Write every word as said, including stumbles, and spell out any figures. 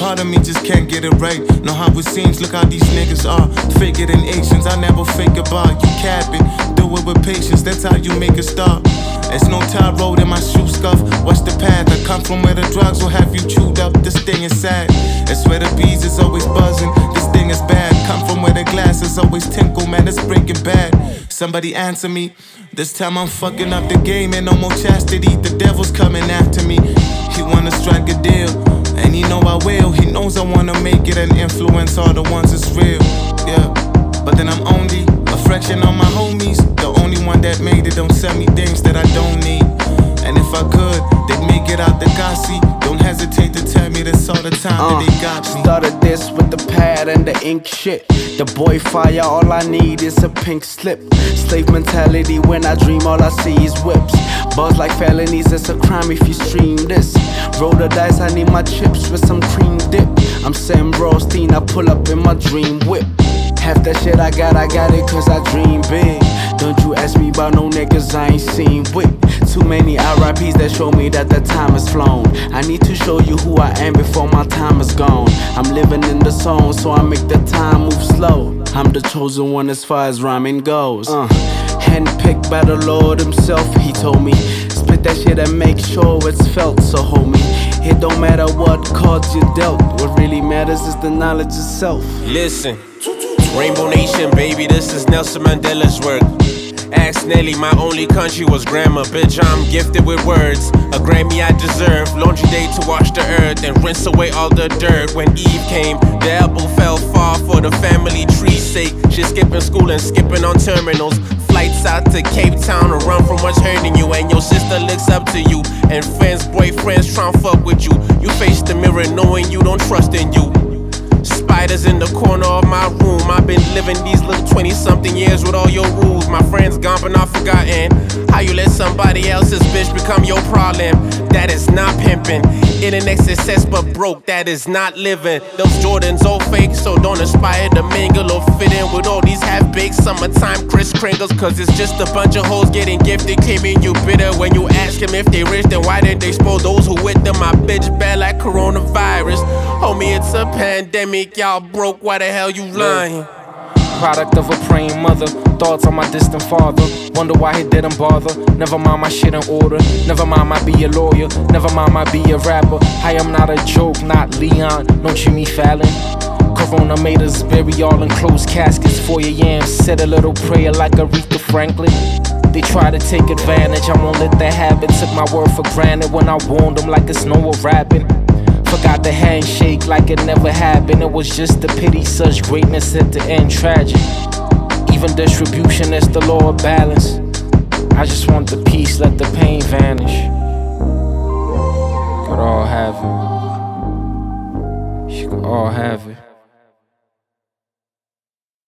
part of me just can't get it right. Know how it seems, look how these niggas are. Fake it in Asians, I never fake a bar. You cap it, do it with patience, that's how you make a start. There's no tie road in my shoe scuff. What's the path? I come from where the drugs will have you chewed up. This thing is sad. It's where the bees is always buzzing. This thing is bad. Come from where the glass is always tinkle, man. It's breaking bad. Somebody answer me. This time I'm fucking up the game and no more chastity. The devil's coming after me. He wanna strike a deal, and he know I will. He knows I wanna make it and influence all the ones that's real. Yeah, but then I'm only a fraction of my homies. The only one that made it don't sell me things that I don't need. And if I could, they'd make it out the gossy. Don't hesitate to tell me this all the time uh, that they got me. Started this with the pad and the ink shit. The boy fire, all I need is a pink slip. Slave mentality, when I dream all I see is whips. Buzz like felonies, it's a crime if you stream this. Roll the dice, I need my chips with some cream dip. I'm Sam Rothstein, I pull up in my dream whip. Half that shit I got, I got it cause I dream big. Don't you ask me about no niggas I ain't seen with. Too many R I Ps that show me that the time has flown. I need to show you who I am before my time is gone. I'm living in the zone, so I make the time move slow. I'm the chosen one as far as rhyming goes. uh, Handpicked by the Lord himself, he told me. Split that shit and make sure it's felt, so hold me. It don't matter what cards you dealt. What really matters is the knowledge itself. Listen, Rainbow Nation, baby, this is Nelson Mandela's work. Ask Nelly, my only country was grammar. Bitch, I'm gifted with words, a Grammy I deserve. Laundry day to wash the earth and rinse away all the dirt. When Eve came, the apple fell far for the family tree's sake. She skipping school and skipping on terminals. Flights out to Cape Town to run from what's hurting you. And your sister looks up to you, and friends, boyfriends tryna fuck with you. You face the mirror knowing you don't trust in you. Spiders in the corner of my room. I've been living these little twenty-something years with all your rules. My friends gone but not forgotten. How you let somebody else's bitch become your problem? That is not pimping. Internet success but broke, that is not living. Those Jordans all fake, so don't aspire to mingle or fit in with all these half-baked summertime Kris Kringles. Cause it's just a bunch of hoes getting gifted, keeping you bitter. When you ask them if they rich, then why didn't they spoil those who with them? My bitch bad like coronavirus. Homie, it's a pandemic, y'all broke, why the hell you lying? Product of a praying mother, thoughts on my distant father. Wonder why he didn't bother. Never mind my shit in order. Never mind I be a lawyer. Never mind I be a rapper. I am not a joke, not Leon, no Jimmy Fallon. Corona made us bury all in closed caskets. four a.m. said a little prayer like Aretha Franklin. They try to take advantage, I won't let that happen. Took my word for granted when I warned them like it's Noah rapping. Forgot the handshake like it never happened. It was just a pity, such greatness at the end tragic. Even distribution is the law of balance. I just want the peace, let the pain vanish.